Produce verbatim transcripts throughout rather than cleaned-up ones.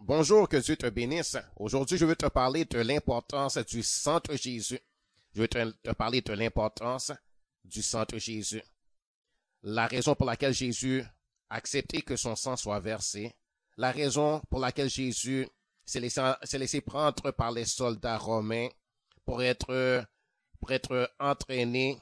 Bonjour, que Dieu te bénisse. Aujourd'hui, je veux te parler de l'importance du sang de Jésus. Je veux te, te parler de l'importance du sang de Jésus. La raison pour laquelle Jésus a accepté que son sang soit versé. La raison pour laquelle Jésus s'est laissé, s'est laissé prendre par les soldats romains pour être, pour être entraîné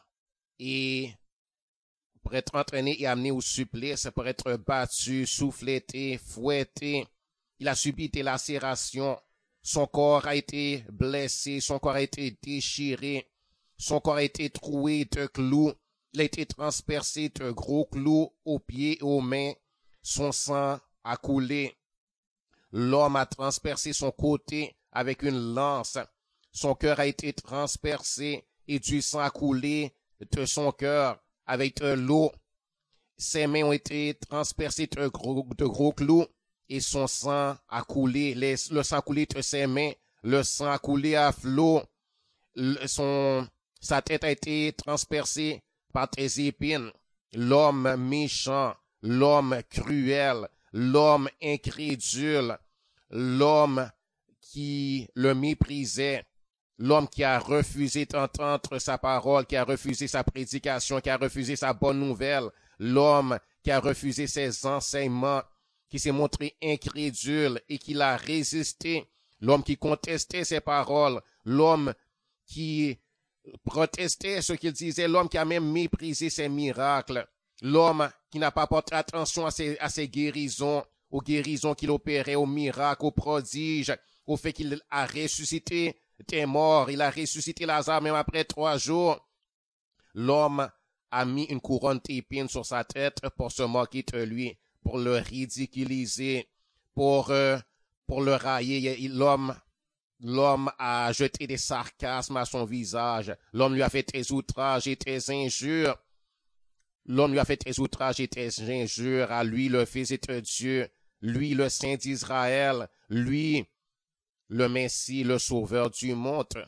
et pour être entraîné et amené au supplice, pour être battu, soufflété, fouetté. Il a subi des lacérations, son corps a été blessé, son corps a été déchiré, son corps a été troué de clous, il a été transpercé de gros clous aux pieds et aux mains, son sang a coulé. L'homme a transpercé son côté avec une lance, son cœur a été transpercé et du sang a coulé de son cœur avec de l'eau. Ses mains ont été transpercées de gros, de gros clous. Et son sang a coulé, les, le sang a coulé de ses mains, le sang a coulé à flot, le, son, sa tête a été transpercée par des épines. L'homme méchant, l'homme cruel, l'homme incrédule, l'homme qui le méprisait, l'homme qui a refusé d'entendre sa parole, qui a refusé sa prédication, qui a refusé sa bonne nouvelle, l'homme qui a refusé ses enseignements, qui s'est montré incrédule et qui l'a résisté, l'homme qui contestait ses paroles, l'homme qui protestait ce qu'il disait, l'homme qui a même méprisé ses miracles, l'homme qui n'a pas porté attention à ses, à ses guérisons, aux guérisons qu'il opérait, aux miracles, aux prodiges, au fait qu'il a ressuscité des morts, il a ressuscité Lazare même après trois jours. L'homme a mis une couronne d'épines sur sa tête pour se moquer de lui, pour le ridiculiser, pour, euh, pour le railler. L'homme, l'homme a jeté des sarcasmes à son visage. L'homme lui a fait des outrages et des injures. L'homme lui a fait des outrages et des injures à lui, le Fils de Dieu, lui, le Saint d'Israël, lui, le Messie, le Sauveur du monde.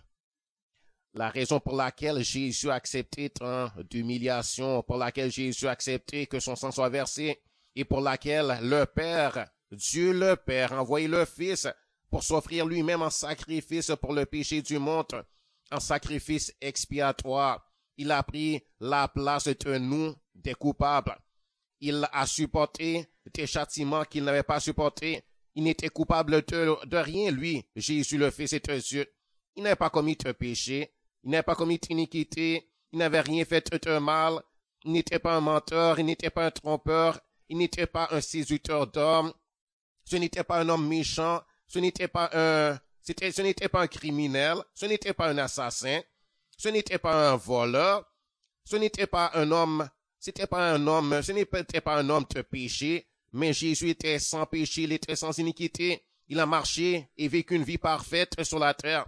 La raison pour laquelle Jésus a accepté tant d'humiliation, pour laquelle Jésus a accepté que son sang soit versé, et pour laquelle le Père, Dieu le Père, a envoyé le Fils pour s'offrir lui-même en sacrifice pour le péché du monde, en sacrifice expiatoire. Il a pris la place de nous, des coupables. Il a supporté des châtiments qu'il n'avait pas supportés. Il n'était coupable de, de rien, lui, Jésus le Fils de Dieu. Il n'avait pas commis de péché, il n'avait pas commis d'iniquité, il n'avait rien fait de mal, il n'était pas un menteur, il n'était pas un trompeur, il n'était pas un séducteur d'hommes, ce n'était pas un homme méchant, ce n'était pas un, c'était, ce n'était pas un criminel, ce n'était pas un assassin, ce n'était pas un voleur, ce n'était pas un homme, c'était pas un homme, ce n'était pas un homme de péché, mais Jésus était sans péché, il était sans iniquité, il a marché et vécu une vie parfaite sur la terre.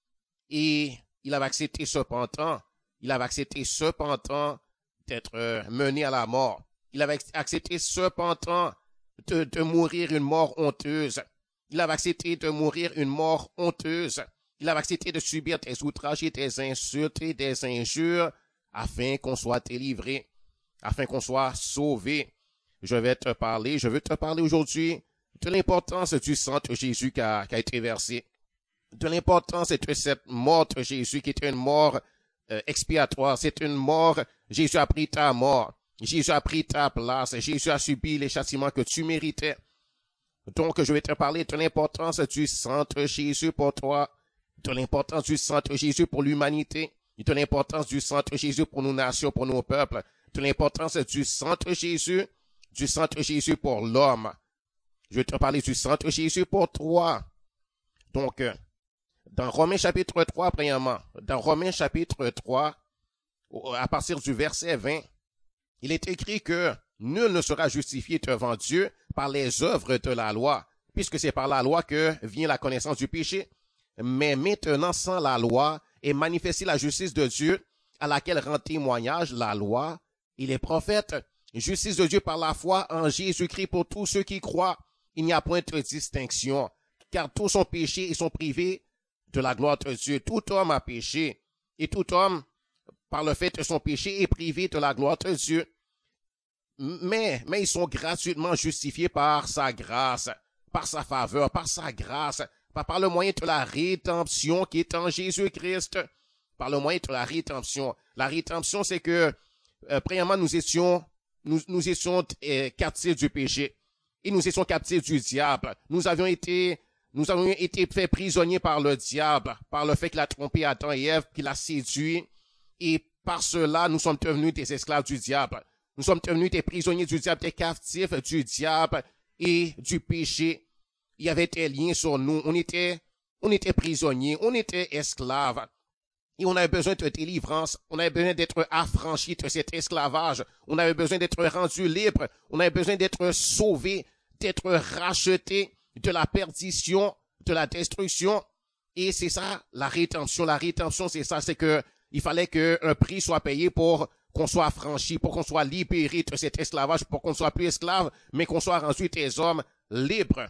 Et il avait accepté cependant, il avait accepté cependant d'être mené à la mort. Il avait accepté cependant de, de mourir une mort honteuse. Il avait accepté de mourir une mort honteuse. Il avait accepté de subir des outrages et des insultes et des injures afin qu'on soit délivré, afin qu'on soit sauvé. Je vais te parler, je veux te parler aujourd'hui de l'importance du sang de Jésus qui a, qui a été versé, de l'importance de cette mort de Jésus qui est une mort euh, expiatoire. C'est une mort, Jésus a pris ta mort. Jésus a pris ta place. Jésus a subi les châtiments que tu méritais. Donc, je vais te parler de l'importance du sang de Jésus pour toi, de l'importance du sang de Jésus pour l'humanité, de l'importance du sang de Jésus pour nos nations, pour nos peuples, de l'importance du sang de Jésus, du sang de Jésus pour l'homme. Je vais te parler du sang de Jésus pour toi. Donc, dans Romains chapitre trois, premièrement, dans Romains chapitre trois, à partir du verset vingt, il est écrit que nul ne sera justifié devant Dieu par les œuvres de la loi, puisque c'est par la loi que vient la connaissance du péché. Mais maintenant, sans la loi, est manifestée la justice de Dieu, à laquelle rend témoignage la loi et les prophètes. Justice de Dieu par la foi en Jésus-Christ pour tous ceux qui croient. Il n'y a point de distinction, car tous sont péchés et sont privés de la gloire de Dieu. Tout homme a péché, et tout homme, par le fait de son péché, est privé de la gloire de Dieu. Mais, mais ils sont gratuitement justifiés par sa grâce, par sa faveur, par sa grâce, par, par le moyen de la rédemption qui est en Jésus-Christ, par le moyen de la rédemption. La rédemption, c'est que, euh, premièrement, nous étions, nous, nous étions euh, captifs du péché. Et nous étions captifs du diable. Nous avions été, nous avions été faits prisonniers par le diable, par le fait qu'il a trompé Adam et Ève, qu'il a séduit. Et par cela, nous sommes devenus des esclaves du diable. Nous sommes devenus des prisonniers du diable, des captifs du diable et du péché. Il y avait des liens sur nous. On était, on était prisonniers, on était esclaves. Et on avait besoin de délivrance, on avait besoin d'être affranchis de cet esclavage, on avait besoin d'être rendus libres, on avait besoin d'être sauvés, d'être rachetés de la perdition, de la destruction. Et c'est ça, la rédemption. La rédemption, c'est ça, c'est que il fallait qu'un prix soit payé pour qu'on soit affranchi, pour qu'on soit libéré de cet esclavage, pour qu'on soit plus esclave, mais qu'on soit rendu des hommes libres.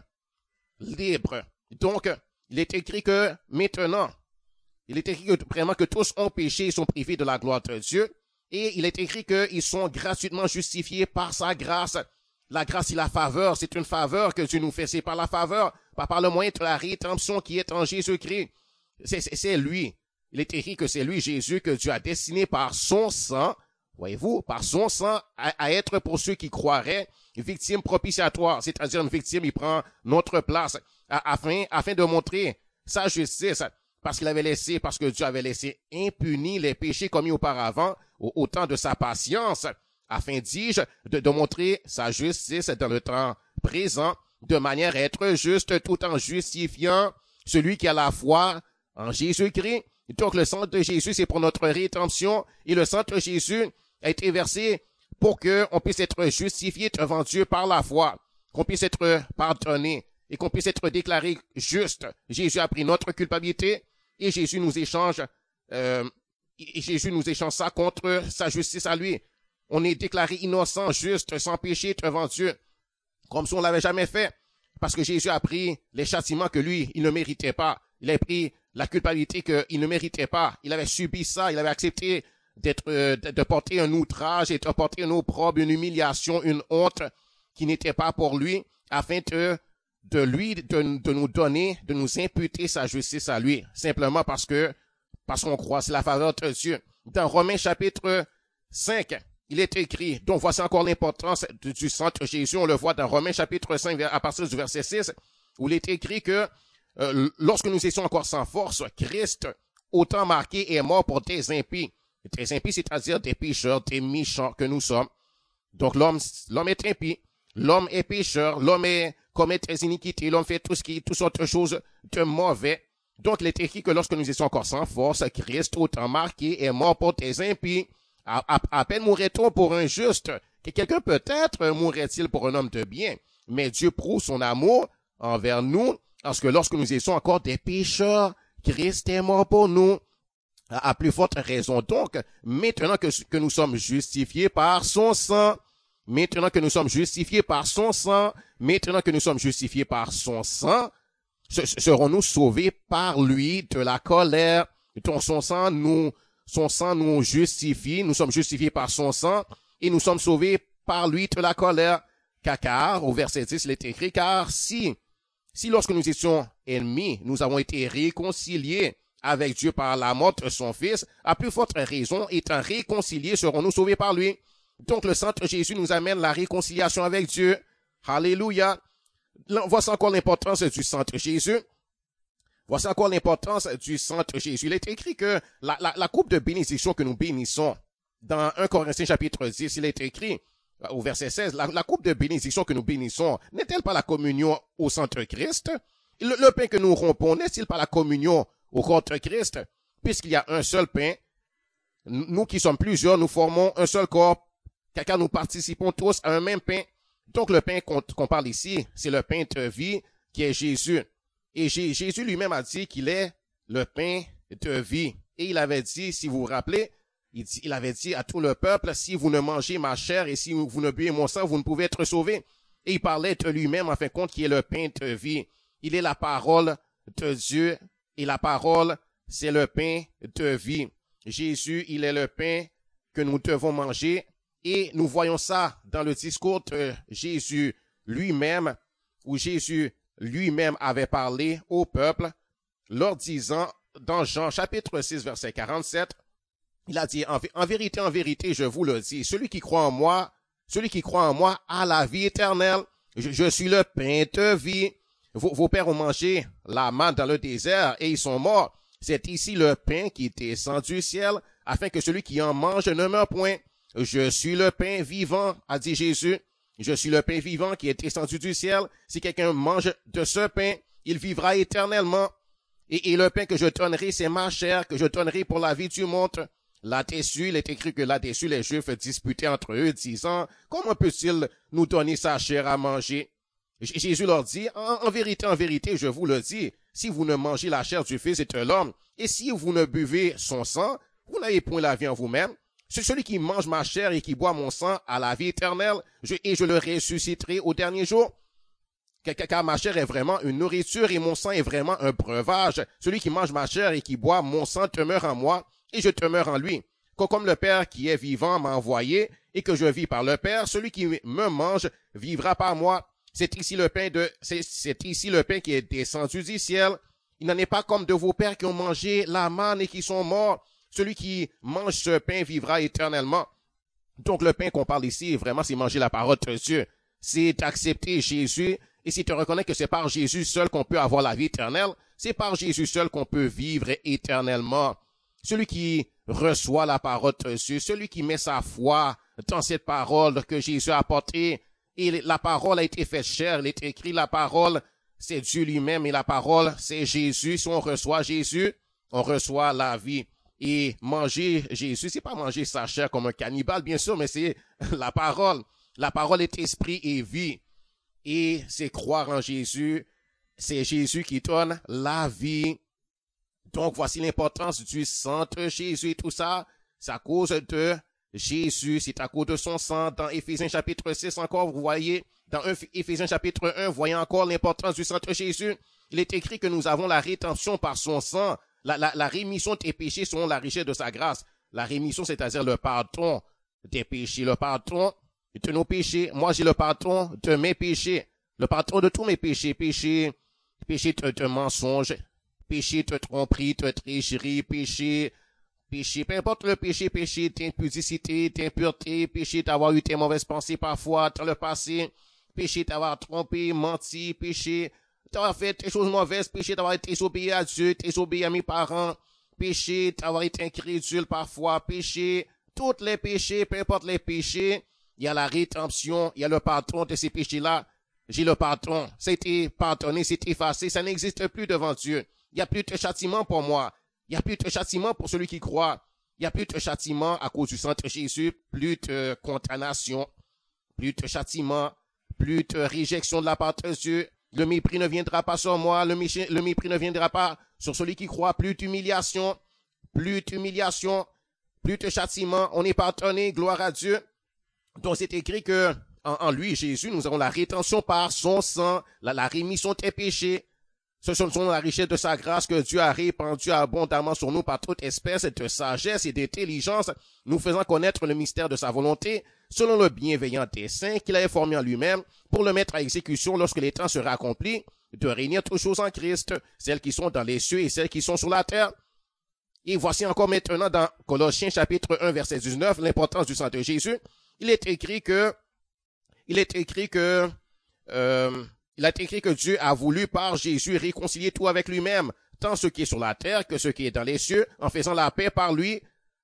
Libres. Donc, il est écrit que maintenant, il est écrit que, vraiment que tous ont péché et sont privés de la gloire de Dieu. Et il est écrit qu'ils sont gratuitement justifiés par sa grâce. La grâce et la faveur, c'est une faveur que Dieu nous fait. C'est par la faveur, pas par le moyen de la rédemption qui est en Jésus-Christ. C'est, c'est, c'est lui. Il est écrit que c'est lui, Jésus, que Dieu a destiné par son sang, voyez-vous, par son sang, à, à être pour ceux qui croiraient, victime propitiatoire. C'est-à-dire une victime, il prend notre place, à, afin, afin de montrer sa justice. Parce qu'il avait laissé, parce que Dieu avait laissé impunis les péchés commis auparavant, au, au temps de sa patience, afin, dis-je, de, de montrer sa justice dans le temps présent, de manière à être juste, tout en justifiant celui qui a la foi en Jésus-Christ. Donc, le sang de Jésus, c'est pour notre rédemption, et le sang de Jésus a été versé pour qu'on puisse être justifié devant Dieu par la foi, qu'on puisse être pardonné, et qu'on puisse être déclaré juste. Jésus a pris notre culpabilité, et Jésus nous échange, euh, et Jésus nous échange ça contre sa justice à lui. On est déclaré innocent, juste, sans péché devant Dieu, comme si on l'avait jamais fait, parce que Jésus a pris les châtiments que lui, il ne méritait pas. Il a pris la culpabilité qu'il ne méritait pas. Il avait subi ça, il avait accepté d'être, euh, de porter un outrage et de porter un opprobre, une humiliation, une honte qui n'était pas pour lui, afin de de lui, de, de nous donner, de nous imputer sa justice à lui, simplement parce que, parce qu'on croit, c'est la faveur de Dieu. Dans Romains chapitre cinq, il est écrit, donc voici encore l'importance du, du sang de Jésus, on le voit dans Romains chapitre cinq, à partir du verset six, où il est écrit que, euh, lorsque nous étions encore sans force, Christ, autant marqué, est mort pour des impies. Des impies, c'est-à-dire des pécheurs, des méchants que nous sommes. Donc l'homme, l'homme est impie, l'homme est pécheur, l'homme est commet des iniquités, l'homme fait tout ce qui, toutes sortes de choses de mauvais. Donc, il est écrit que lorsque nous étions encore sans force, Christ, autant marqué, est mort pour des impies. À, à, à peine mourrait-on pour un juste, que quelqu'un peut-être mourrait-il pour un homme de bien. Mais Dieu prouve son amour envers nous, parce que lorsque nous étions encore des pécheurs, Christ est mort pour nous. À, à plus forte raison. Donc, maintenant que, que nous sommes justifiés par son sang, Maintenant que nous sommes justifiés par son sang, maintenant que nous sommes justifiés par son sang, serons-nous sauvés par lui de la colère. Donc son sang nous, son sang nous justifie, nous sommes justifiés par son sang, et nous sommes sauvés par lui de la colère. Car, au verset dix, il est écrit, car si, si lorsque nous étions ennemis, nous avons été réconciliés avec Dieu par la mort de son Fils, à plus forte raison, étant réconciliés, serons-nous sauvés par lui. Donc, le sang de Jésus nous amène la réconciliation avec Dieu. Alléluia. Voici encore l'importance du sang de Jésus. Voici encore l'importance du sang de Jésus. Il est écrit que la, la, la coupe de bénédiction que nous bénissons, dans un Corinthiens chapitre dix, il est écrit, au verset seize, la, la coupe de bénédiction que nous bénissons, n'est-elle pas la communion au sang de Christ? Le, le pain que nous rompons, n'est-il pas la communion au corps de Christ? Puisqu'il y a un seul pain, nous qui sommes plusieurs, nous formons un seul corps, car nous participons tous à un même pain. Donc le pain qu'on, qu'on parle ici, c'est le pain de vie qui est Jésus. Et Jésus lui-même a dit qu'il est le pain de vie. Et il avait dit, si vous vous rappelez, il, dit, il avait dit à tout le peuple, si vous ne mangez ma chair et si vous ne buvez mon sang, vous ne pouvez être sauvés. Et il parlait de lui-même, en fin de compte, qui est le pain de vie. Il est la parole de Dieu et la parole, c'est le pain de vie. Jésus, il est le pain que nous devons manger. Et nous voyons ça dans le discours de Jésus lui-même, où Jésus lui-même avait parlé au peuple, leur disant, dans Jean chapitre six, verset quarante-sept, il a dit, en, en vérité, en vérité, je vous le dis, celui qui croit en moi, celui qui croit en moi a la vie éternelle. Je, je suis le pain de vie. Vos, vos pères ont mangé la manne dans le désert et ils sont morts. C'est ici le pain qui descend du ciel, afin que celui qui en mange ne meure point. Je suis le pain vivant, a dit Jésus. Je suis le pain vivant qui est descendu du ciel. Si quelqu'un mange de ce pain, il vivra éternellement. Et, et le pain que je donnerai, c'est ma chair, que je donnerai pour la vie du monde. Là-dessus, il est écrit que là-dessus, les Juifs disputaient entre eux, disant, comment peut-il nous donner sa chair à manger? Jésus leur dit, en, en vérité, en vérité, je vous le dis, si vous ne mangez la chair du Fils de l'homme, et si vous ne buvez son sang, vous n'avez point la vie en vous-même. C'est celui qui mange ma chair et qui boit mon sang à la vie éternelle, je, et je le ressusciterai au dernier jour. Car ma chair est vraiment une nourriture et mon sang est vraiment un breuvage. Celui qui mange ma chair et qui boit mon sang demeure en moi, et je demeure en lui. Comme le Père qui est vivant m'a envoyé, et que je vis par le Père, celui qui me mange vivra par moi. C'est ici le pain de, c'est, c'est ici le pain qui est descendu du ciel. Il n'en est pas comme de vos pères qui ont mangé la manne et qui sont morts. Celui qui mange ce pain vivra éternellement. Donc le pain qu'on parle ici, vraiment, c'est manger la parole de Dieu. C'est accepter Jésus. Et si tu reconnais que c'est par Jésus seul qu'on peut avoir la vie éternelle, c'est par Jésus seul qu'on peut vivre éternellement. Celui qui reçoit la parole de Dieu, celui qui met sa foi dans cette parole que Jésus a apportée, et la parole a été faite chair, il est écrit la parole, c'est Dieu lui-même, et la parole, c'est Jésus. Si on reçoit Jésus, on reçoit la vie. Et manger Jésus, c'est pas manger sa chair comme un cannibale, bien sûr, mais c'est la parole. La parole est esprit et vie. Et c'est croire en Jésus. C'est Jésus qui donne la vie. Donc, voici l'importance du sang de Jésus et tout ça. C'est à cause de Jésus, c'est à cause de son sang. Dans Éphésiens chapitre six encore, vous voyez, dans Éphésiens chapitre un, voyez encore l'importance du sang de Jésus. Il est écrit que nous avons la rédemption par son sang. La, la, la rémission des péchés selon la richesse de sa grâce. La rémission, c'est-à-dire le pardon des péchés, le pardon de nos péchés. Moi, j'ai le pardon de mes péchés, le pardon de tous mes péchés, péché, péché de, de mensonge, péché de tromperie, de tricherie, péché, péché, peu importe le péché, péché d'impudicité, d'impureté, péché d'avoir eu des mauvaises pensées parfois dans le passé, péché d'avoir trompé, menti, péché d'avoir fait des choses mauvaises, péché d'avoir été désobéi à Dieu, désobéi à mes parents, péché d'avoir été incrédule parfois, péché, tous les péchés, peu importe les péchés, il y a la rédemption, il y a le pardon de ces péchés-là. J'ai le pardon, c'était pardonné, c'est effacé, ça n'existe plus devant Dieu. Il n'y a plus de châtiment pour moi. Il n'y a plus de châtiment pour celui qui croit. Il n'y a plus de châtiment à cause du sang de Jésus, plus de condamnation, plus de châtiment, plus de réjection de la part de Dieu. Le mépris ne viendra pas sur moi, le, mépris, le mépris ne viendra pas sur celui qui croit. Plus d'humiliation, plus d'humiliation, plus de châtiment. On est pardonné, gloire à Dieu. Donc c'est écrit que en, en lui, Jésus, nous avons la rétention par son sang, la, la rémission des péchés. Ce sont la richesse de sa grâce que Dieu a répandue abondamment sur nous par toute espèce de sagesse et d'intelligence, nous faisant connaître le mystère de sa volonté, selon le bienveillant dessein qu'il avait formé en lui-même, pour le mettre à exécution lorsque les temps seraient accomplis, de réunir toutes choses en Christ, celles qui sont dans les cieux et celles qui sont sur la terre. Et voici encore maintenant dans Colossiens chapitre un verset dix-neuf, l'importance du sang de Jésus. Il est écrit que, il est écrit que, euh, il a écrit que Dieu a voulu par Jésus réconcilier tout avec lui-même, tant ce qui est sur la terre que ce qui est dans les cieux, en faisant la paix par lui,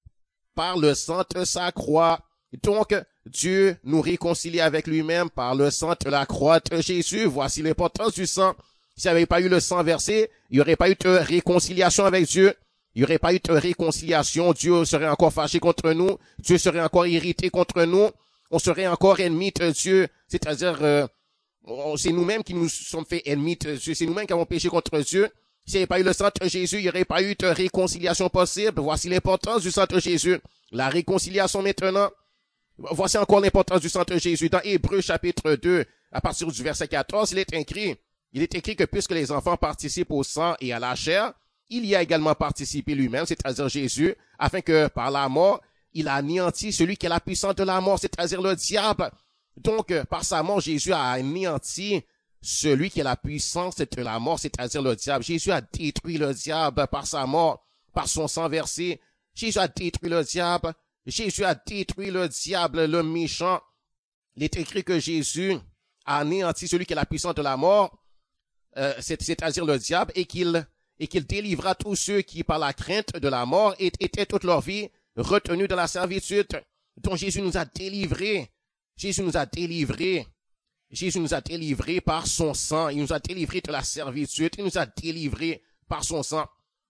par le sang de sa croix. Donc, Dieu nous réconcilie avec lui-même par le sang de la croix de Jésus. Voici l'importance du sang. S'il n'y avait pas eu le sang versé, il n'y aurait pas eu de réconciliation avec Dieu. Il n'y aurait pas eu de réconciliation. Dieu serait encore fâché contre nous. Dieu serait encore irrité contre nous. On serait encore ennemis de Dieu. C'est-à-dire, euh, c'est nous-mêmes qui nous sommes fait ennemis de Dieu. C'est nous-mêmes qui avons péché contre Dieu. S'il n'y avait pas eu le sang de Jésus, il n'y aurait pas eu de réconciliation possible. Voici l'importance du sang de Jésus. La réconciliation maintenant. Voici encore l'importance du sang de Jésus. Dans Hébreux chapitre deux, à partir du verset quatorze, il est écrit, il est écrit que puisque les enfants participent au sang et à la chair, il y a également participé lui-même, c'est-à-dire Jésus, afin que par la mort, il a anéanti celui qui est la puissance de la mort, c'est-à-dire le diable. Donc, par sa mort, Jésus a anéanti celui qui a la puissance de la mort, c'est-à-dire le diable. Jésus a détruit le diable par sa mort, par son sang versé. Jésus a détruit le diable. Jésus a détruit le diable, le méchant. Il est écrit que Jésus a anéanti celui qui a la puissance de la mort, euh, c'est-à-dire le diable, et qu'il et qu'il délivra tous ceux qui, par la crainte de la mort, étaient toute leur vie retenus dans la servitude. Donc Jésus nous a délivrés. Jésus nous a délivrés. Jésus nous a délivrés par son sang. Il nous a délivrés de la servitude. Il nous a délivrés par son sang.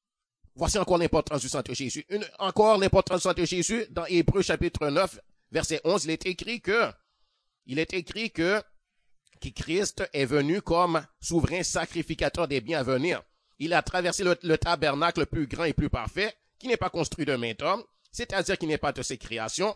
Voici encore l'importance du sang de Jésus. Une, encore l'importance du sang de Jésus. Dans Hébreux chapitre neuf, verset onze, il est écrit que, il est écrit que, que Christ est venu comme souverain sacrificateur des biens à venir. Il a traversé le, le tabernacle plus grand et plus parfait, qui n'est pas construit de main d'homme, c'est-à-dire qui n'est pas de ses créations,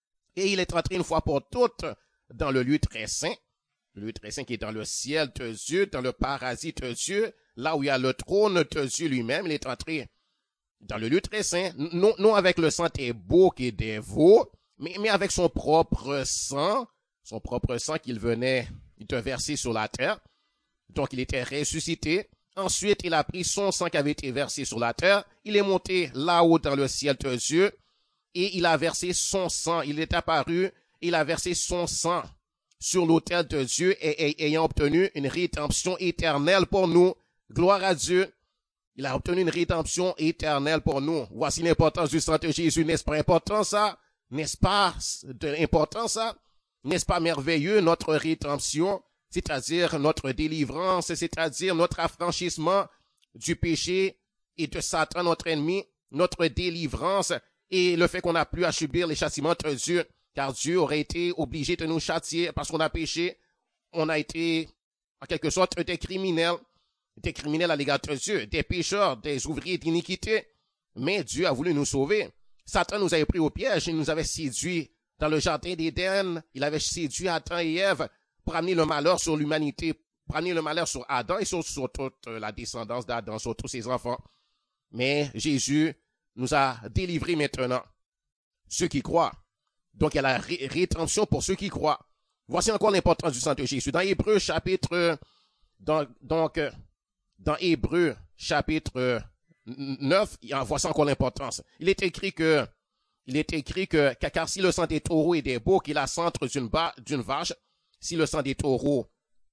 et il est entré une fois pour toutes dans le lieu très saint, le lieu très saint qui est dans le ciel de Dieu, dans le paradis de Dieu, là où il y a le trône de Dieu lui-même. Il est entré dans le lieu très saint, non, non avec le sang des boucs et des veaux, mais, mais avec son propre sang, son propre sang qu'il venait de verser sur la terre. Donc il était ressuscité. Ensuite, il a pris son sang qui avait été versé sur la terre. Il est monté là-haut dans le ciel de Dieu et il a versé son sang. Il est apparu, il a versé son sang sur l'autel de Dieu et, et ayant obtenu une rédemption éternelle pour nous. Gloire à Dieu. Il a obtenu une rédemption éternelle pour nous. Voici l'importance du sang de Jésus. N'est-ce pas important ça? N'est-ce pas important ça? N'est-ce pas merveilleux notre rédemption? C'est-à-dire notre délivrance, c'est-à-dire notre affranchissement du péché et de Satan, notre ennemi, notre délivrance et le fait qu'on n'a plus à subir les châtiments de Dieu, car Dieu aurait été obligé de nous châtier parce qu'on a péché. On a été, en quelque sorte, des criminels, des criminels à l'égard de Dieu, des pécheurs, des ouvriers d'iniquité. Mais Dieu a voulu nous sauver. Satan nous avait pris au piège, il nous avait séduit dans le jardin d'Éden, il avait séduit Adam et Ève pour amener le malheur sur l'humanité, pour amener le malheur sur Adam et sur, sur toute la descendance d'Adam, sur tous ses enfants. Mais Jésus nous a délivrés maintenant, ceux qui croient. Donc il y a la ré rédemption pour ceux qui croient. Voici encore l'importance du sang de Jésus. Dans Hébreux chapitre, dans, donc, dans Hébreux chapitre neuf, voici encore l'importance. Il est écrit que, il est écrit que, car si le sang des taureaux et des boucs, il a centre d'une d'une vache, si le sang des taureaux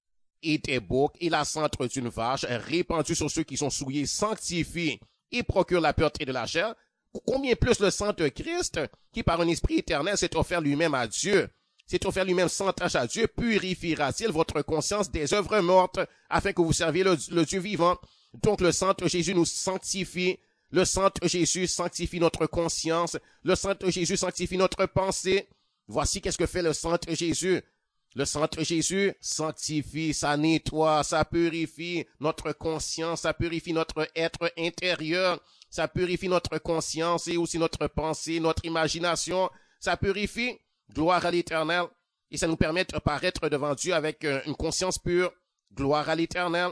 et des boucs et la centre d'une vache répandu sur ceux qui sont souillés sanctifie et procure la pureté de la chair, combien plus le sang de Christ, qui par un esprit éternel s'est offert lui-même à Dieu, s'est offert lui-même sans tâche à Dieu, purifiera-t-il votre conscience des œuvres mortes, afin que vous serviez le, le Dieu vivant. Donc le sang de Jésus nous sanctifie, le sang de Jésus sanctifie notre conscience, le sang de Jésus sanctifie notre pensée. Voici qu'est-ce que fait le sang de Jésus. Le sang de Jésus sanctifie, ça nettoie, ça purifie notre conscience, ça purifie notre être intérieur, ça purifie notre conscience et aussi notre pensée, notre imagination, ça purifie, gloire à l'Éternel, et ça nous permet de paraître devant Dieu avec une conscience pure, gloire à l'Éternel.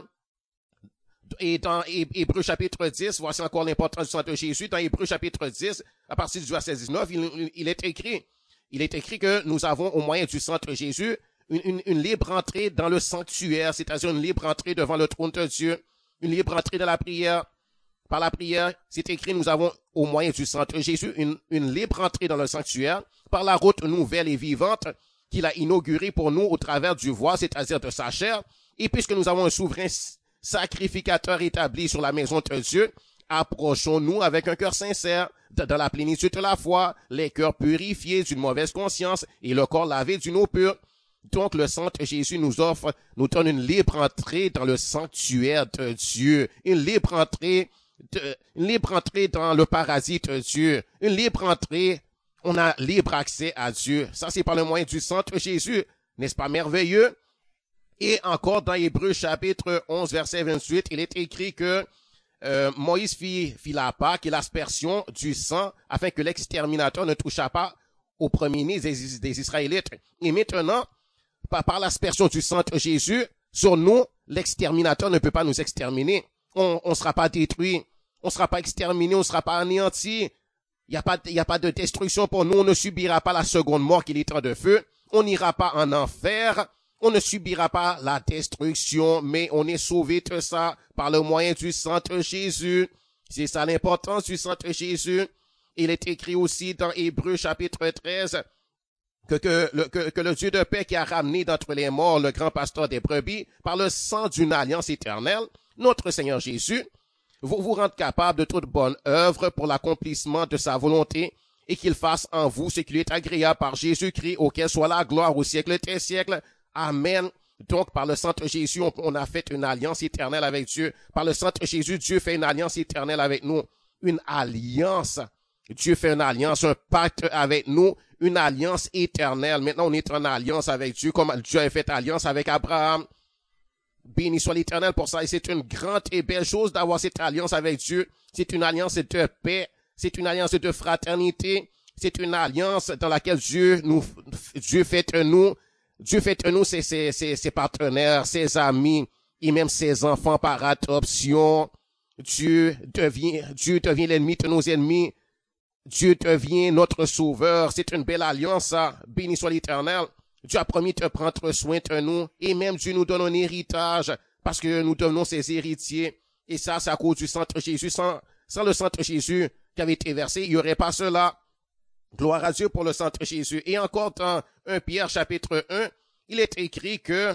Et dans Hébreux chapitre dix, voici encore l'importance du sang de Jésus, dans Hébreux chapitre dix, à partir du verset dix-neuf, il, il est écrit, il est écrit que nous avons au moyen du sang de Jésus une, une, une libre entrée dans le sanctuaire, c'est-à-dire une libre entrée devant le trône de Dieu, une libre entrée dans la prière. Par la prière, c'est écrit, nous avons au moyen du sang de Jésus une, une libre entrée dans le sanctuaire par la route nouvelle et vivante qu'il a inaugurée pour nous au travers du voile, c'est-à-dire de sa chair. Et puisque nous avons un souverain sacrificateur établi sur la maison de Dieu, approchons-nous avec un cœur sincère, dans la plénitude de la foi, les cœurs purifiés d'une mauvaise conscience et le corps lavé d'une eau pure. Donc le sang de Jésus nous offre, nous donne une libre entrée dans le sanctuaire de Dieu, une libre entrée, de, une libre entrée dans le paradis de Dieu, une libre entrée, on a libre accès à Dieu. Ça c'est par le moyen du sang de Jésus, n'est-ce pas merveilleux? Et encore dans Hébreux chapitre onze verset vingt-huit, il est écrit que Euh, Moïse fit, fit la Pâque et l'aspersion du sang afin que l'exterminateur ne touchât pas au premier-né des, des Israélites. Et maintenant, par, par l'aspersion du sang de Jésus, sur nous, l'exterminateur ne peut pas nous exterminer. On ne sera pas détruit, on ne sera pas exterminé, on ne sera pas anéanti. Il n'y a pas, il y a pas de destruction pour nous, on ne subira pas la seconde mort qui est l'étang de feu. On n'ira pas en enfer, on ne subira pas la destruction, mais on est sauvé de ça par le moyen du sang de Jésus. C'est ça l'importance du sang de Jésus. Il est écrit aussi dans Hébreux chapitre treize que, que, le, que, que le Dieu de paix qui a ramené d'entre les morts le grand pasteur des brebis par le sang d'une alliance éternelle, notre Seigneur Jésus, vous vous rendre capable de toute bonne œuvre pour l'accomplissement de sa volonté et qu'il fasse en vous ce qui lui est agréable par Jésus-Christ, auquel soit la gloire au siècle des siècles. Amen. Donc, par le sang de Jésus, on, on a fait une alliance éternelle avec Dieu. Par le sang de Jésus, Dieu fait une alliance éternelle avec nous. Une alliance. Dieu fait une alliance, un pacte avec nous, une alliance éternelle. Maintenant, on est en alliance avec Dieu, comme Dieu a fait alliance avec Abraham. Béni soit l'Éternel pour ça. Et c'est une grande et belle chose d'avoir cette alliance avec Dieu. C'est une alliance de paix. C'est une alliance de fraternité. C'est une alliance dans laquelle Dieu nous, Dieu fait de nous, Dieu fait de nous ses, ses, ses, ses partenaires, ses amis, et même ses enfants par adoption. Dieu devient, Dieu devient l'ennemi de nos ennemis. Dieu devient notre sauveur. C'est une belle alliance, ça. Béni soit l'Éternel. Dieu a promis de prendre soin de nous. Et même Dieu nous donne un héritage parce que nous devenons ses héritiers. Et ça, c'est à cause du sang de Jésus. Sans, sans le sang de Jésus qui avait été versé, il n'y aurait pas cela. Gloire à Dieu pour le sang de Jésus. Et encore dans premier Pierre chapitre un, il est écrit que,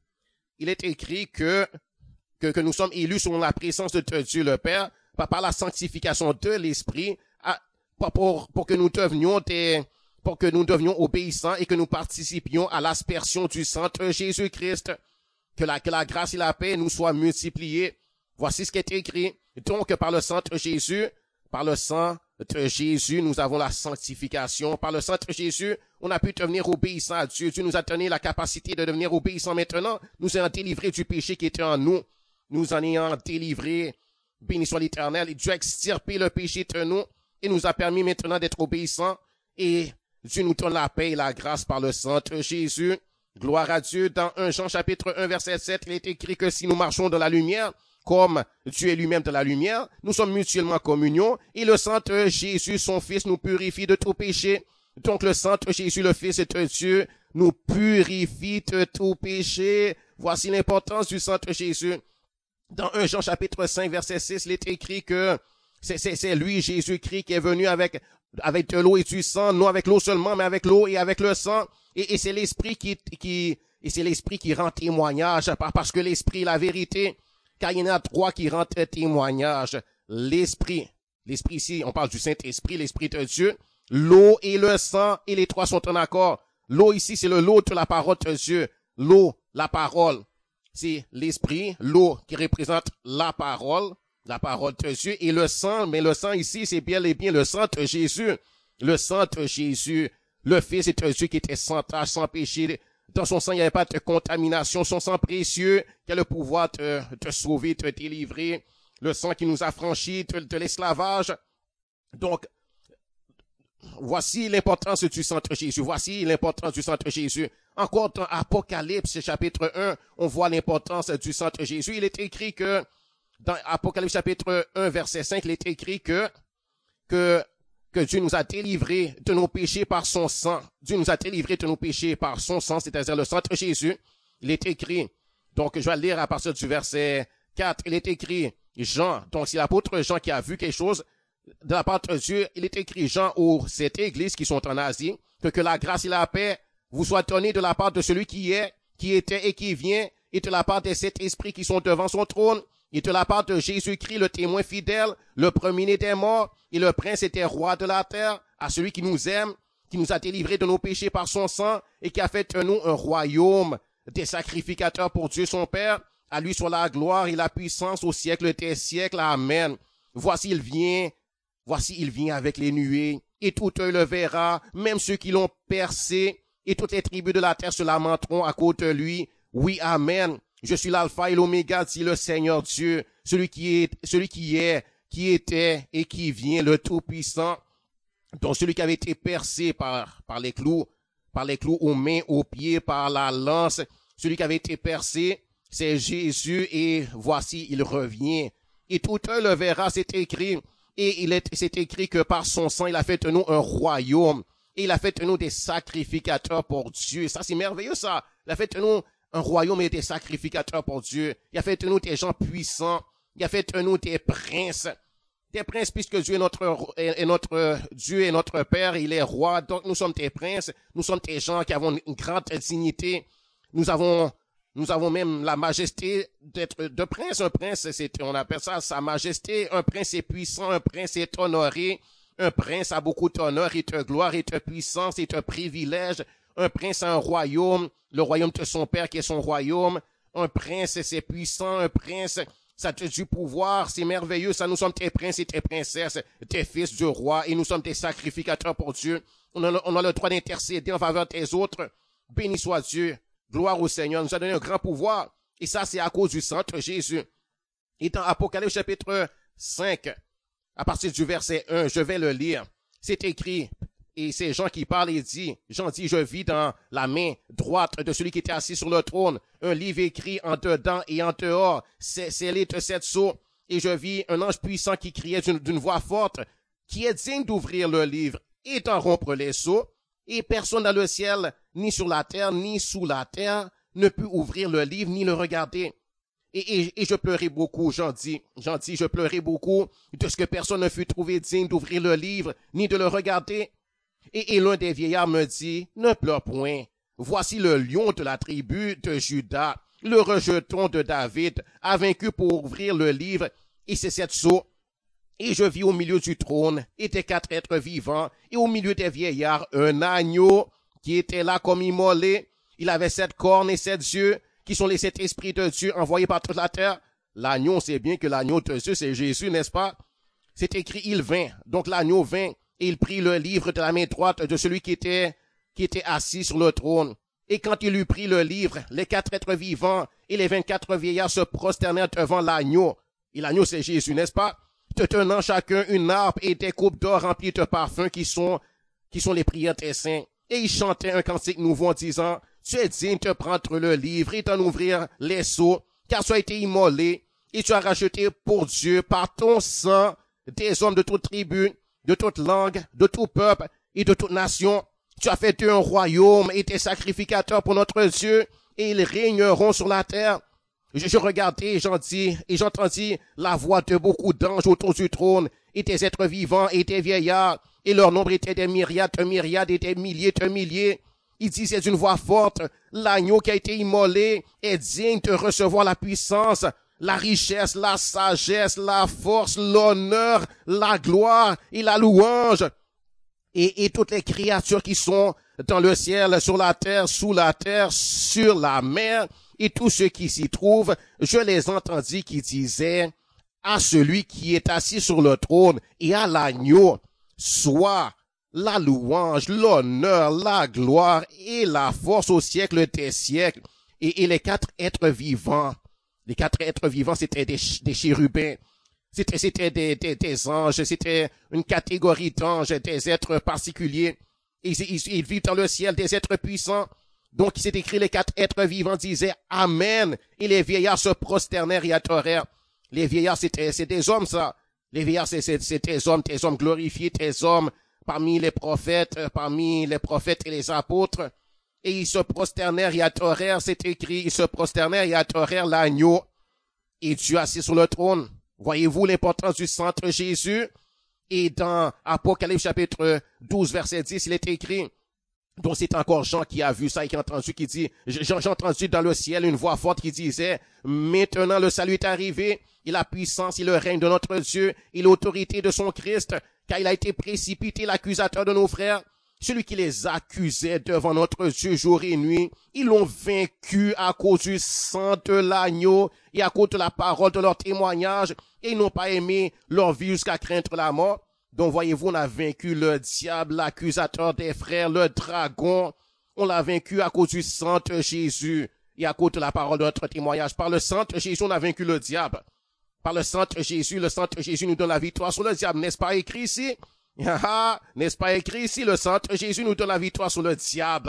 il est écrit que, que, que nous sommes élus selon la présence de Dieu le Père, par, par la sanctification de l'Esprit, à, pour, pour que nous devenions des, pour que nous devenions obéissants et que nous participions à l'aspersion du sang de Jésus-Christ. Que la, que la grâce et la paix nous soient multipliées. Voici ce qui est écrit. Donc, par le sang de Jésus, par le sang de Jésus, nous avons la sanctification. Par le sang de Jésus, on a pu devenir obéissant à Dieu. Dieu nous a donné la capacité de devenir obéissant maintenant. Nous ayant délivré du péché qui était en nous. Nous en ayant délivré, béni soit l'Éternel. Dieu a extirpé le péché de nous et nous a permis maintenant d'être obéissants. Et Dieu nous donne la paix et la grâce par le sang de Jésus. Gloire à Dieu. Dans premier Jean chapitre un verset sept, il est écrit que si nous marchons dans la lumière, comme Dieu est lui-même de la lumière, nous sommes mutuellement en communion et le sang de Jésus, son Fils, nous purifie de tout péché. Donc le sang de Jésus, le Fils de Dieu, nous purifie de tout péché. Voici l'importance du sang de Jésus. Dans premier Jean chapitre cinq verset six, il est écrit que c'est, c'est, c'est lui, Jésus-Christ, qui est venu avec, avec de l'eau et du sang, non avec l'eau seulement, mais avec l'eau et avec le sang. Et, et c'est l'Esprit qui, qui, et c'est l'Esprit qui rend témoignage, parce que l'Esprit est la vérité. Car il y en a trois qui rendent témoignage. L'Esprit. L'Esprit ici, on parle du Saint-Esprit, l'Esprit de Dieu. L'eau et le sang, et les trois sont en accord. L'eau ici, c'est le lot de la parole de Dieu. L'eau, la parole, c'est l'Esprit. L'eau qui représente la parole, la parole de Dieu. Et le sang, mais le sang ici, c'est bien et bien le sang de Jésus. Le sang de Jésus. Le Fils de Dieu qui était sans tache, sans péché. Dans son sang, il n'y avait pas de contamination. Son sang précieux qui a le pouvoir de te sauver, de te délivrer. Le sang qui nous a franchis de, de l'esclavage. Donc, voici l'importance du sang de Jésus. Voici l'importance du sang de Jésus. Encore dans Apocalypse chapitre un, on voit l'importance du sang de Jésus. Il est écrit que, dans Apocalypse chapitre un, verset cinq, il est écrit que, que, que Dieu nous a délivrés de nos péchés par son sang. Dieu nous a délivrés de nos péchés par son sang, c'est-à-dire le sang de Jésus. Il est écrit, donc je vais lire à partir du verset quatre, il est écrit, Jean, donc c'est l'apôtre Jean qui a vu quelque chose de la part de Dieu, il est écrit, Jean, aux sept églises qui sont en Asie, que, que la grâce et la paix vous soient données de la part de celui qui est, qui était et qui vient, et de la part des sept esprits qui sont devant son trône, et de la part de Jésus-Christ, le témoin fidèle, le premier-né des morts, et le prince était roi de la terre, à celui qui nous aime, qui nous a délivrés de nos péchés par son sang, et qui a fait de nous un royaume des sacrificateurs pour Dieu son Père. À lui soit la gloire et la puissance au siècle des siècles. Amen. Voici il vient, voici il vient avec les nuées, et tout œil le verra, même ceux qui l'ont percé, et toutes les tribus de la terre se lamenteront à cause de lui. Oui, amen. Je suis l'alpha et l'oméga, dit le Seigneur Dieu, celui qui est, celui qui est, qui était et qui vient, le Tout-Puissant. Donc celui qui avait été percé par, par les clous, par les clous aux mains, aux pieds, par la lance. Celui qui avait été percé, c'est Jésus, et voici, il revient. Et tout œil le verra, c'est écrit. Et il est, c'est écrit que par son sang, il a fait de nous un royaume. Et il a fait de nous des sacrificateurs pour Dieu. Ça, c'est merveilleux, ça. Il a fait de nous un royaume et des sacrificateurs pour Dieu. Il a fait de nous des gens puissants. Il a fait de nous des princes. Des princes, puisque Dieu est notre, est, est notre Dieu et notre Père, il est roi. Donc nous sommes des princes. Nous sommes des gens qui avons une grande dignité. Nous avons, nous avons même la majesté d'être de prince. Un prince, c'est, on appelle ça sa majesté. Un prince est puissant. Un prince est honoré. Un prince a beaucoup d'honneur et de gloire et de puissance et de privilège. Un prince a un royaume, le royaume de son père qui est son royaume. Un prince, c'est puissant. Un prince, ça a du pouvoir, c'est merveilleux. Ça, nous sommes des princes et des princesses, des fils du roi, et nous sommes des sacrificateurs pour Dieu. On a, on a le droit d'intercéder en faveur des autres. Béni soit Dieu. Gloire au Seigneur. Il nous a donné un grand pouvoir. Et ça, c'est à cause du Centre Jésus. Et dans Apocalypse chapitre cinq, à partir du verset un, je vais le lire. C'est écrit, et c'est Jean qui parle et dit, Jean dit, je vis dans la main droite de celui qui était assis sur le trône, un livre écrit en dedans et en dehors, c'est scellé de sept sceaux. Et je vis un ange puissant qui criait d'une, d'une voix forte, qui est digne d'ouvrir le livre et d'en rompre les sceaux. Et personne dans le ciel, ni sur la terre, ni sous la terre, ne put ouvrir le livre, ni le regarder. Et, et, et je pleurais beaucoup, j'en dis, j'en dis, je pleurais beaucoup de ce que personne ne fut trouvé digne d'ouvrir le livre, ni de le regarder. Et, et l'un des vieillards me dit, ne pleure point. Voici le lion de la tribu de Juda, le rejeton de David, a vaincu pour ouvrir le livre et ses sept sceaux. Et je vis au milieu du trône et des quatre êtres vivants, et au milieu des vieillards, un agneau qui était là comme immolé. Il avait sept cornes et sept yeux, qui sont les sept esprits de Dieu envoyés par toute la terre. L'agneau, on sait bien que l'agneau de Dieu, c'est Jésus, n'est-ce pas? C'est écrit, il vint. Donc l'agneau vint, et il prit le livre de la main droite de celui qui était, qui était assis sur le trône. Et quand il eut pris le livre, les quatre êtres vivants et les vingt-quatre vieillards se prosternèrent devant l'agneau. Et l'agneau, c'est Jésus, n'est-ce pas? Te tenant chacun une harpe et des coupes d'or remplies de parfums qui sont, qui sont les prières des saints. Et ils chantaient un cantique nouveau en disant, tu es digne de prendre le livre et d'en ouvrir les sceaux, car tu as été immolé, et tu as racheté pour Dieu par ton sang des hommes de toute tribu, de toute langue, de tout peuple et de toute nation. Tu as fait d'eux un royaume et des sacrificateurs pour notre Dieu, et ils régneront sur la terre. Je, je regardais et j'en dis, et j'entendis la voix de beaucoup d'anges autour du trône, et des êtres vivants et des vieillards, et leur nombre était des myriades de myriades et des milliers de milliers. Ils disaient d'une voix forte, l'agneau qui a été immolé est digne de recevoir la puissance, la richesse, la sagesse, la force, l'honneur, la gloire et la louange. Et, et toutes les créatures qui sont dans le ciel, sur la terre, sous la terre, sur la mer, et tous ceux qui s'y trouvent, je les entendis qui disaient à celui qui est assis sur le trône et à l'agneau, soit la louange, l'honneur, la gloire et la force au siècle des siècles. Et, et les quatre êtres vivants, les quatre êtres vivants, c'était des, des chérubins, c'était, c'était des, des, des anges, c'était une catégorie d'anges, des êtres particuliers. Ils, ils, ils vivent dans le ciel, des êtres puissants. Donc, il s'est écrit, les quatre êtres vivants disaient Amen. Et les vieillards se prosternèrent et adorèrent. Les vieillards, c'était, c'est des hommes, ça. Les vieillards, c'est, c'est, c'est des hommes, des hommes glorifiés, des hommes parmi les prophètes, parmi les prophètes et les apôtres. Et ils se prosternèrent et adorèrent, c'est écrit, ils se prosternèrent et adorèrent l'agneau. Et Dieu assis sur le trône. Voyez-vous l'importance du Centre Jésus? Et dans Apocalypse chapitre douze, verset dix, il est écrit, donc c'est encore Jean qui a vu ça et qui a entendu, qui dit, j'ai entendu dans le ciel une voix forte qui disait, maintenant le salut est arrivé, et la puissance et le règne de notre Dieu, et l'autorité de son Christ, car il a été précipité l'accusateur de nos frères, celui qui les accusait devant notre Dieu jour et nuit. Ils l'ont vaincu à cause du sang de l'agneau et à cause de la parole de leur témoignage, et ils n'ont pas aimé leur vie jusqu'à craindre la mort. Donc voyez-vous, on a vaincu le diable, l'accusateur des frères, le dragon. On l'a vaincu à cause du sang de Jésus et à cause de la parole de notre témoignage. Par le sang de Jésus, on a vaincu le diable. Par le sang de Jésus, le sang de Jésus nous donne la victoire sur le diable. N'est-ce pas écrit ici? N'est-ce pas écrit ici? Le sang de Jésus nous donne la victoire sur le diable.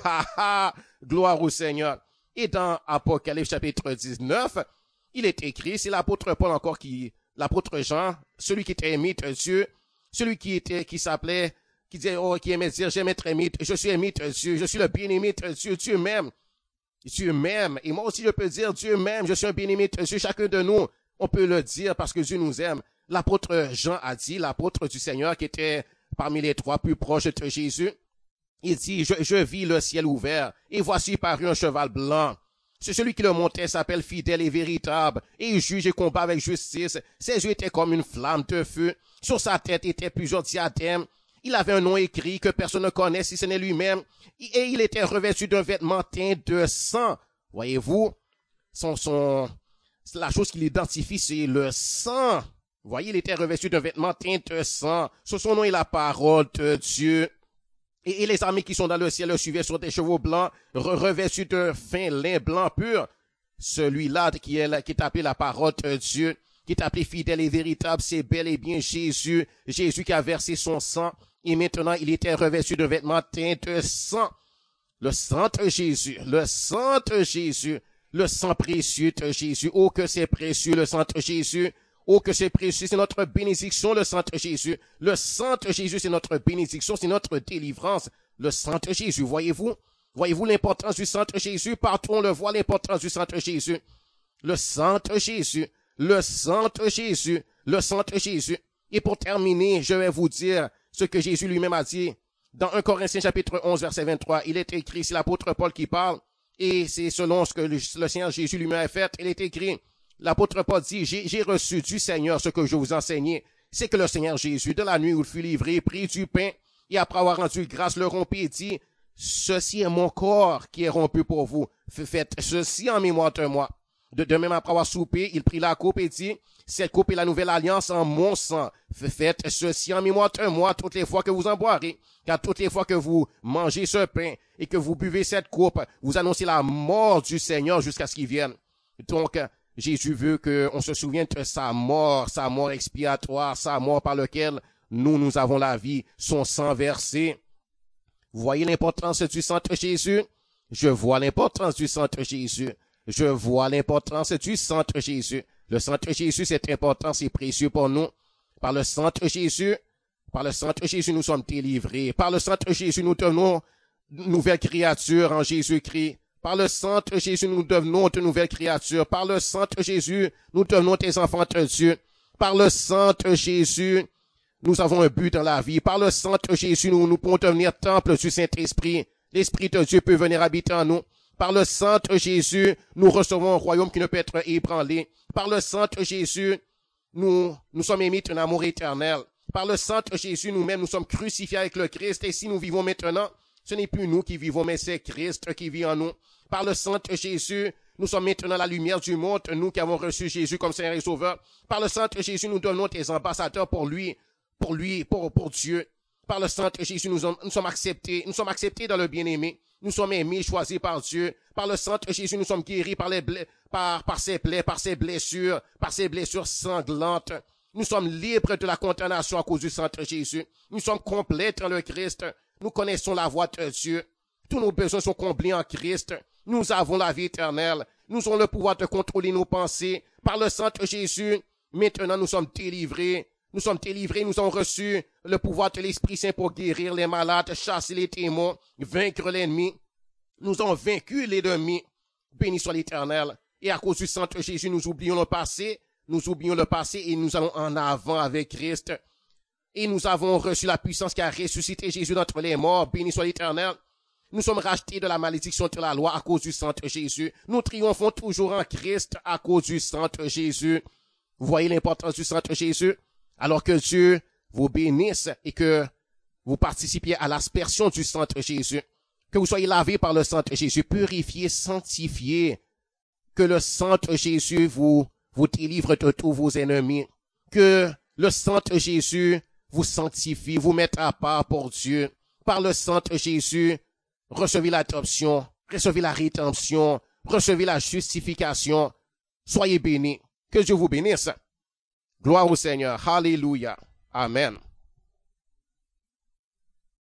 Gloire au Seigneur. Et dans Apocalypse chapitre dix-neuf, il est écrit, c'est l'apôtre Paul encore qui, l'apôtre Jean, celui qui était aimé de Dieu, celui qui était, qui s'appelait, qui disait, oh, qui aimait dire, j'aime être aimé, je suis aimé de Dieu, je suis le bien-aimé de Dieu, Dieu même. Dieu m'aime. Et moi aussi, je peux dire, Dieu m'aime. Je suis un bien-aimé de Dieu. Chacun de nous, on peut le dire parce que Dieu nous aime. L'apôtre Jean a dit, l'apôtre du Seigneur qui était parmi les trois plus proches de Jésus, il dit, je, je vis le ciel ouvert et voici paru un cheval blanc. C'est celui qui le montait s'appelle fidèle et véritable et il juge et combat avec justice. Ses yeux étaient comme une flamme de feu. Sur sa tête étaient plusieurs diadèmes. Il avait un nom écrit que personne ne connaît si ce n'est lui-même. Et il était revêtu d'un vêtement teint de sang. Voyez-vous, son, son, la chose qui l'identifie, c'est le sang. Voyez, il était revêtu d'un vêtement teint de sang. Sur son nom est la parole de Dieu. Et, et les armées qui sont dans le ciel le suivaient sur des chevaux blancs, re, revêtus d'un fin lin blanc pur. Celui-là qui est, qui est appelé la parole de Dieu, qui est appelé fidèle et véritable, c'est bel et bien Jésus. Jésus qui a versé son sang. Et maintenant, il était revêtu de vêtements teints de sang. Le sang de Jésus, le sang de Jésus, le sang précieux de Jésus. Oh, que c'est précieux, le sang de Jésus. Oh, que c'est précieux, c'est notre bénédiction, le sang de Jésus. Le sang de Jésus, c'est notre bénédiction, c'est notre délivrance. Le sang de Jésus, voyez-vous? Voyez-vous l'importance du sang de Jésus? Partout, on le voit, l'importance du sang de Jésus. Le sang de Jésus, le sang de Jésus, le sang de Jésus. Et pour terminer, je vais vous dire ce que Jésus lui-même a dit. Dans un Corinthiens chapitre onze, verset vingt-trois, il est écrit, c'est l'apôtre Paul qui parle, et c'est selon ce que le, le Seigneur Jésus lui-même a fait, il est écrit, l'apôtre Paul dit, j'ai, j'ai reçu du Seigneur ce que je vous enseignais, c'est que le Seigneur Jésus, de la nuit où il fut livré, prit du pain, et après avoir rendu grâce, le rompit et dit, ceci est mon corps qui est rompu pour vous, faites ceci en mémoire de moi. De, de même après avoir soupé, il prit la coupe et dit, cette coupe est la nouvelle alliance en mon sang. Faites ceci en mémoire de moi toutes les fois que vous en boirez. Car toutes les fois que vous mangez ce pain et que vous buvez cette coupe, vous annoncez la mort du Seigneur jusqu'à ce qu'il vienne. Donc, Jésus veut qu'on se souvienne de sa mort, sa mort expiatoire, sa mort par laquelle nous, nous avons la vie, son sang versé. Vous voyez l'importance du sang de Jésus? Je vois l'importance du sang de Jésus. Je vois l'importance du sang de Jésus. Le sang de Jésus, c'est important, c'est précieux pour nous. Par le sang de Jésus, par le sang de Jésus, nous sommes délivrés. Par le sang de Jésus, nous devenons de nouvelles créatures en Jésus-Christ. Par le sang de Jésus, nous devenons de nouvelles créatures. Par le sang de Jésus, nous devenons des enfants de Dieu. Par le sang de Jésus, nous avons un but dans la vie. Par le sang de Jésus, nous, nous pouvons devenir temple du Saint-Esprit. L'Esprit de Dieu peut venir habiter en nous. Par le sang de Jésus, nous recevons un royaume qui ne peut être ébranlé. Par le sang de Jésus, nous, nous sommes émis d'un amour éternel. Par le sang de Jésus, nous-mêmes, nous sommes crucifiés avec le Christ. Et si nous vivons maintenant, ce n'est plus nous qui vivons, mais c'est Christ qui vit en nous. Par le sang de Jésus, nous sommes maintenant la lumière du monde, nous qui avons reçu Jésus comme Seigneur et Sauveur. Par le sang de Jésus, nous donnons des ambassadeurs pour lui, pour lui, pour, pour Dieu. Par le sang de Jésus, nous, nous sommes acceptés, nous sommes acceptés dans le bien-aimé. Nous sommes aimés, choisis par Dieu. Par le sang de Jésus, nous sommes guéris par les blé, par, par ses plaies, par ses blessures, par ses blessures sanglantes. Nous sommes libres de la condamnation à cause du sang de Jésus. Nous sommes complets dans le Christ. Nous connaissons la voix de Dieu. Tous nos besoins sont comblés en Christ. Nous avons la vie éternelle. Nous avons le pouvoir de contrôler nos pensées. Par le sang de Jésus, maintenant nous sommes délivrés. Nous sommes délivrés, nous avons reçu le pouvoir de l'Esprit Saint pour guérir les malades, chasser les démons, vaincre l'ennemi. Nous avons vaincu l'ennemi. Béni soit l'Éternel. Et à cause du sang de Jésus, nous oublions le passé. Nous oublions le passé et nous allons en avant avec Christ. Et nous avons reçu la puissance qui a ressuscité Jésus d'entre les morts. Béni soit l'Éternel. Nous sommes rachetés de la malédiction de la loi à cause du sang de Jésus. Nous triomphons toujours en Christ à cause du sang de Jésus. Vous voyez l'importance du sang de Jésus? Alors que Dieu vous bénisse et que vous participiez à l'aspersion du sang de Jésus. Que vous soyez lavés par le sang de Jésus, purifiés, sanctifiés. Que le sang de Jésus vous, vous délivre de tous vos ennemis. Que le sang de Jésus vous sanctifie, vous mette à part pour Dieu. Par le sang de Jésus, recevez l'adoption, recevez la rédemption, recevez la justification. Soyez bénis. Que Dieu vous bénisse. Gloire au Seigneur. Alléluia. Amen.